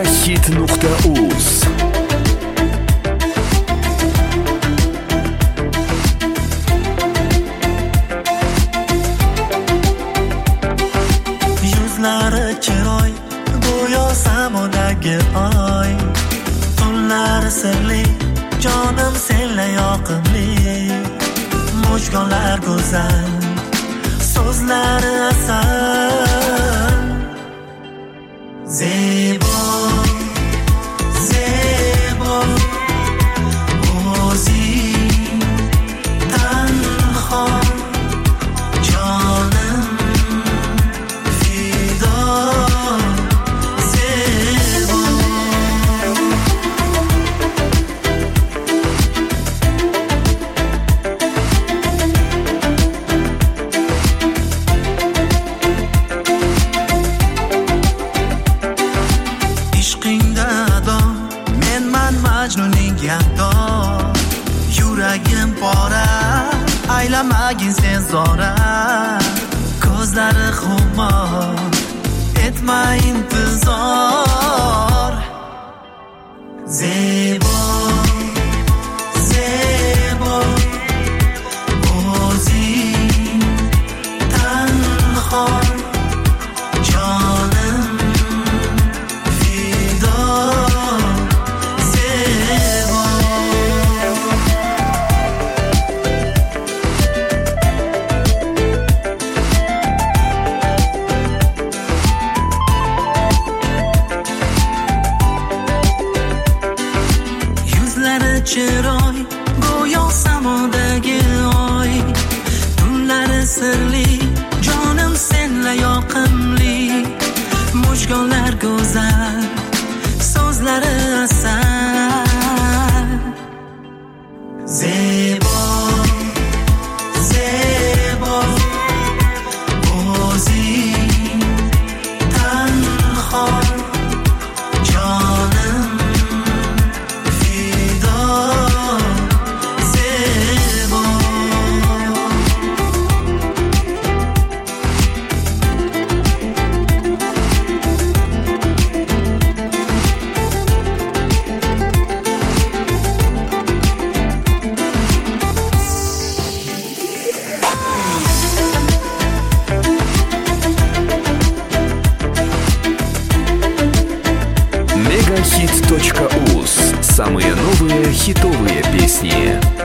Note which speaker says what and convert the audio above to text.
Speaker 1: megahit.uz.
Speaker 2: Yuzlari chiroy, go'yo samodagi oy. Tunlari sirli, jonim senla yoqimli. Mujgonlar go'zal, so'zlari asal. Zebo, zebo, o'zing tanho, jonim fido. Zebo, ishqingda ado, menman Majnuning gado. Yuragim pora, aylamagin sen zora. Ko'zlari xumor, etma intizor. Zebo, zebo, o'zing tanho, jonim fido. Zebo, yuzlari chiroy, go'yo samodagi oy. Tunlari sirli, jonim senla yoqimli. Mujgonlar go'zal, so'zlari asal. Zebo, zebo, o'zing tanho, jonim fido. Zebo,
Speaker 1: megahit.uz. Самые новые хитовые песни.